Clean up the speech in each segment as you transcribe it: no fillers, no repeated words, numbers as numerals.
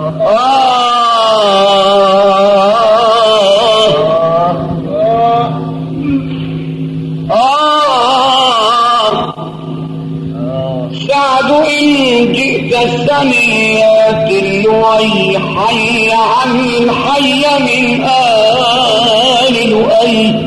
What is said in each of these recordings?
سعد إن جئت الثنيات اللوي حي عن الحي من آل لؤي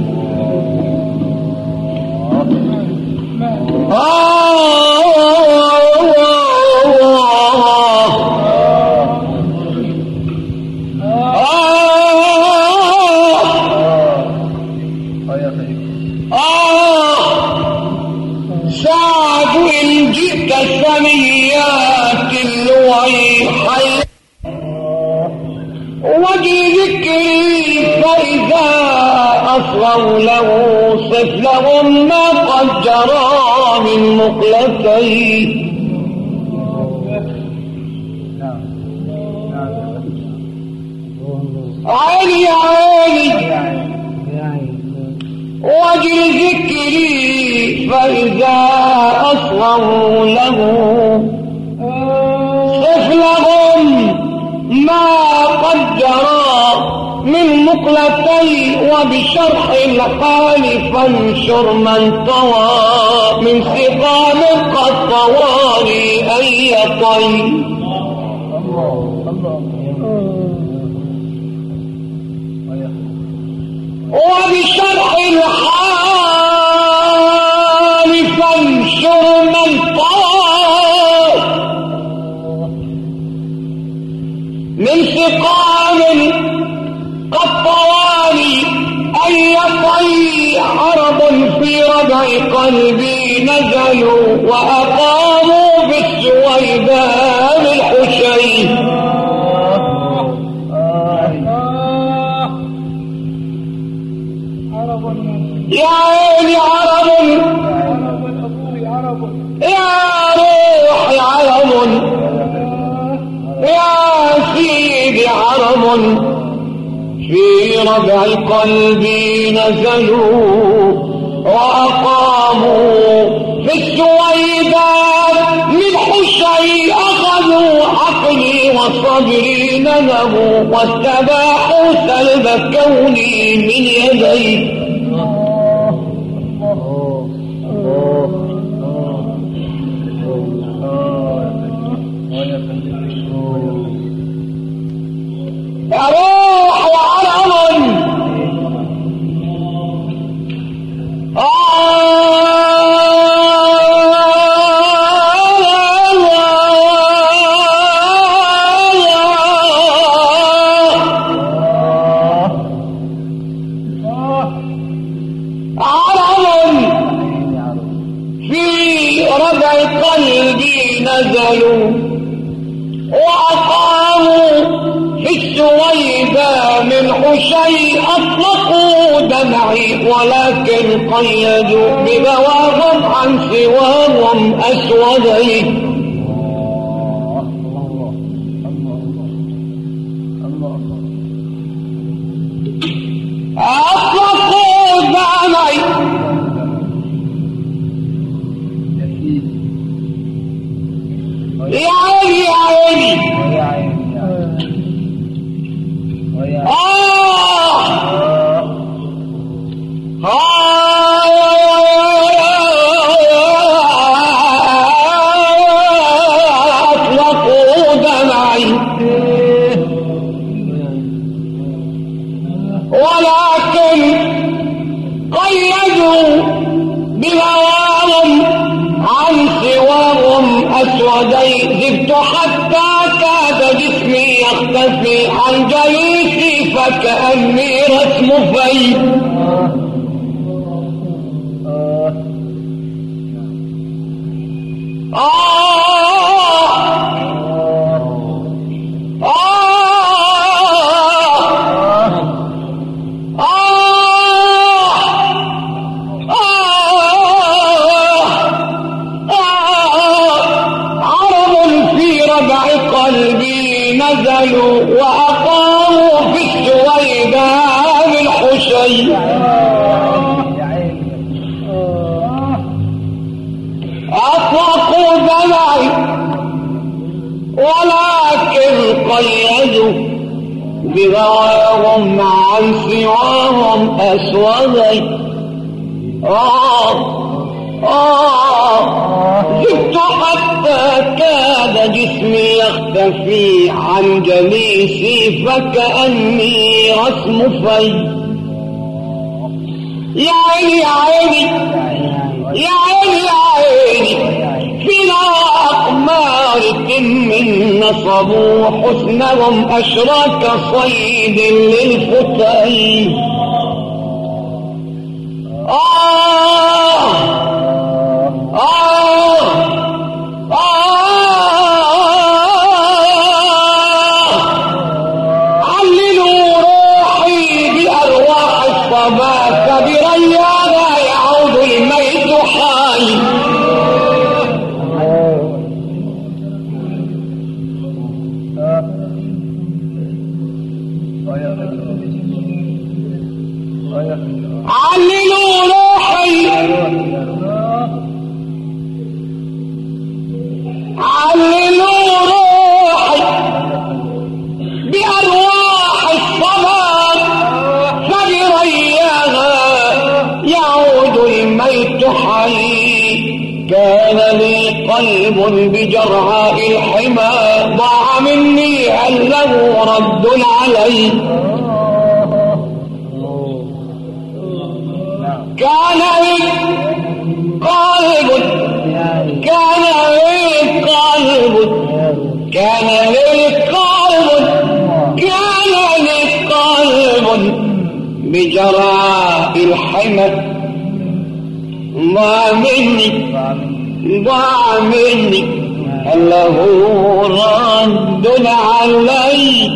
سعد إن جئت الثنيات اللوي حي وجه ذكري فإذا أصغوا له صف لهم ما قد جرى من مقلتي عالي عالي وجه ذكري فإذا أصغوا له صف لهم ما قد جرى من مقلتي وبشرح الحال فانشر من طوى من سقام قد طواني أي طي وبشرح الحال فانشر من طوى من سقام قد طواني أي طي عرب في ربع قلبي نزلوا وأقاموا بالسويدان الحشي يا عيني عرب يا روحي عرب يا سيدي عرب في ربع قلبي نزلوا وأقاموا في السويدان من حشي أخذوا عقلي وصبري نذبوا واستباحوا سلب كوني من يدي يا روح وعرم عرم في ربع قلبي نزلوا وأقاموا في السويدة من حشي أطلقوا دمعي ولكن قيدوا ببواهم عن سواهم أسودي أطلقوا دمعي يا عيني يا عيني أطلقوا دمعي ولكن قيدوا بهواهم عن سواهم أسودي زدت حتى كاد جسمي يختفي عن جليسي فكأني رسم في قلبي نزلوا وأقاموا في السويدان الحشي أطلقوا دمعي ولكن قيدوا بغواهم عن سواهم أسودي. زدت حتى كاد جسمي يختفي عن جليسي فكأني رسم في. يا عيني يا عيني يا عيني يا عيني فينا أقمار من نصبوا حسنهم أشراك صيد للفتي. عللوا روحي بأرواح الصبا فبريانا يعود الميت حي. عللوا روحي عللوا روحي بأرواح الصبا فبرياها يعود الميت حي. كان لي قلب بجرعاء الحمى ضاع مني هل له رد علي. كان لي قلب كان لي قلب كان لي قلب كان لي قلب بجراء الحمى ضاع مني هل له رد علي.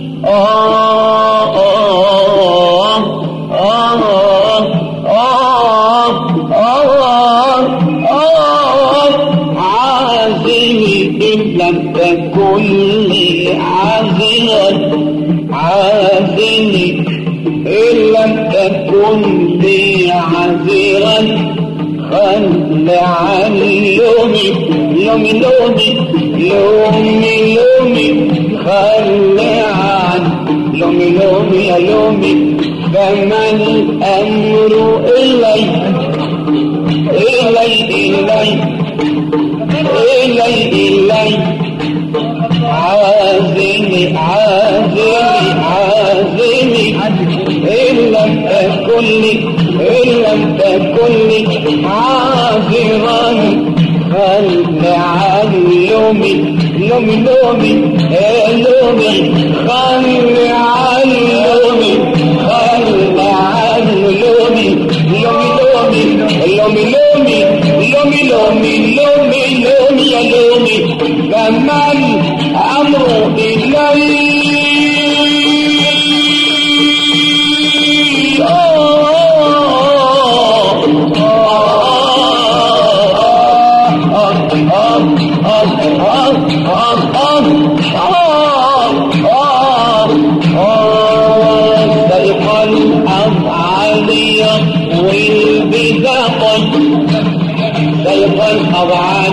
عازلي إن لم تكن لي عازلا. عازلي إن لم تكن لي عازلا. خل عن لومي لومي لومي لومي لومي خل عن لومي لومي يا لومي. فما الأمر إلي إلي إلي إلي إلي. عازلي عازلي عازلي إن لم تكن لي إن لم تكن لي عازرا. خل عن لومي لومي لومي لومي خل عن لومي خل عن لومي لومي لومي لومي لومي لومي لومي لومي يا لومي. فما الأمر إلي سرق الأفعال يطوي البذاق. سرق الأفعال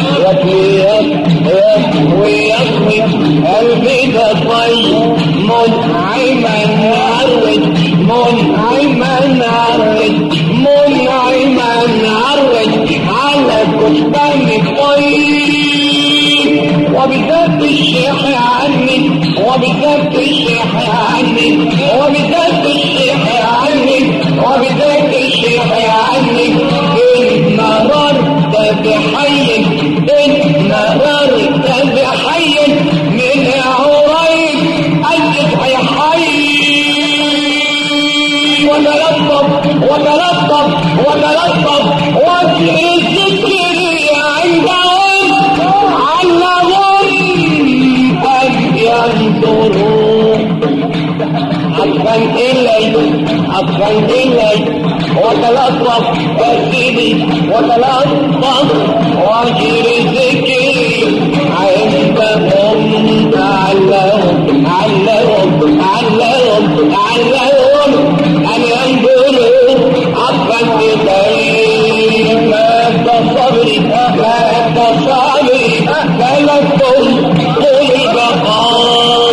يطوي البذاق. منعما عرج منعما عرج منعما عرج على كتبان الطيب. وبذات الشيخ عني وبذات الشيخ عني وبذات الشيخ عني وبذات الشيخ عني. إن مررت بحي إن مررت بحي من عريب أجد حي. وتلطف وتلطف وتلطف وفي ذكري عندهم علهم أن ينظروا. عطفا إلي عطفا إلي وتلطف يا سيدي وتلطف واجري ذكري عندهم علهم علهم علهم علهم أن ينظروا. عطفا إلي مات صبري مات صبري فلكم طول البقاء.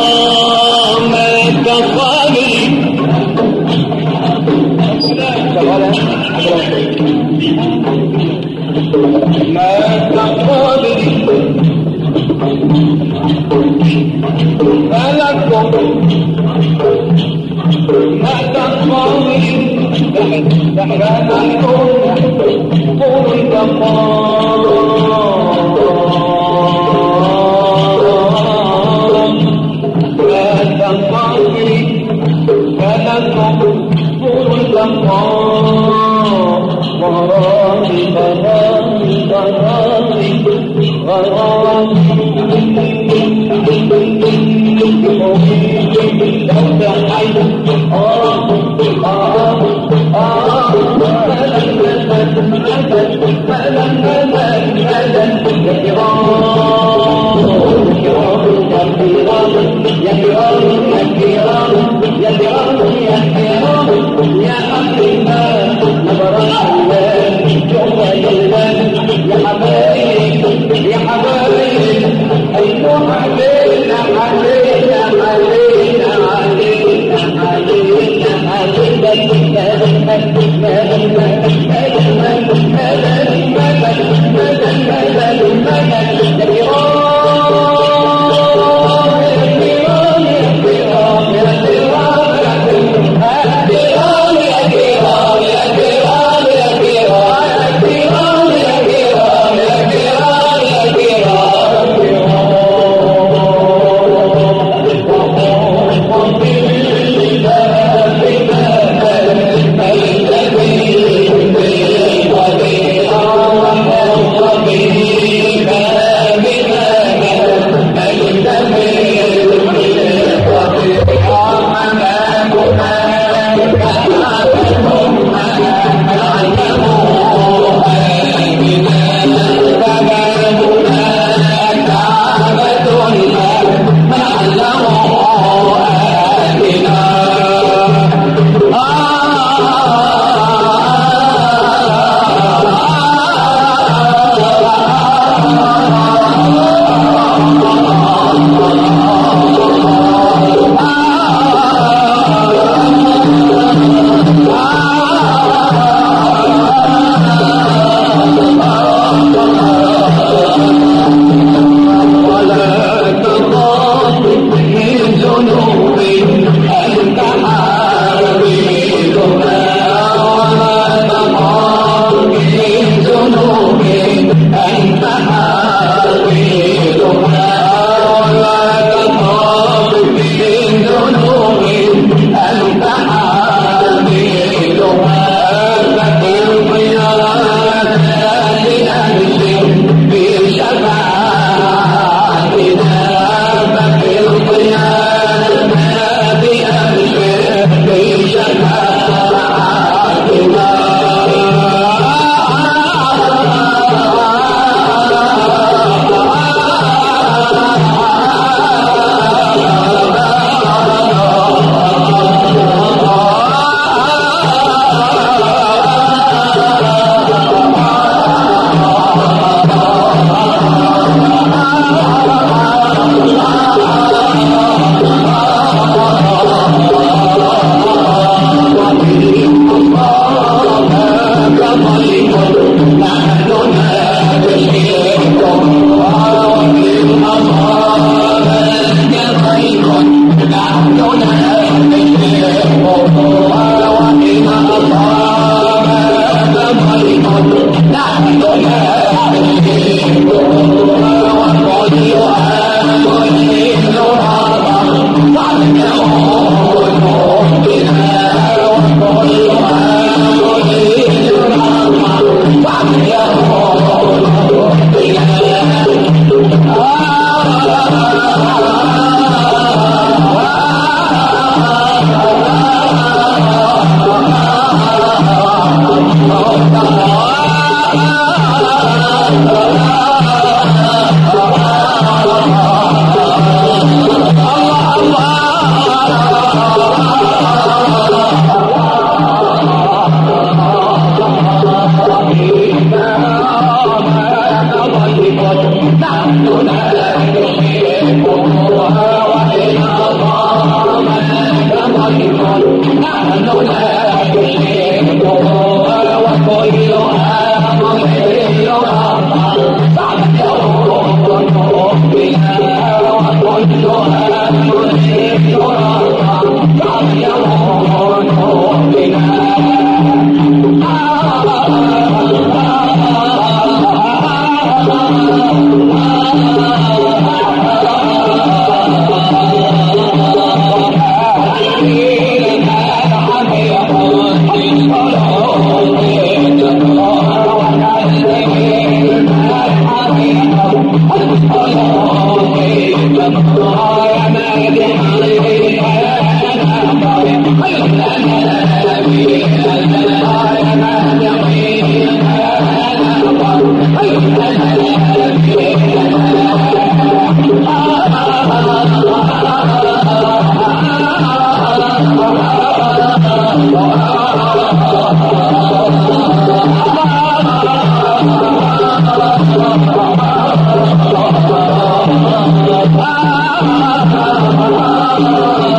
Oh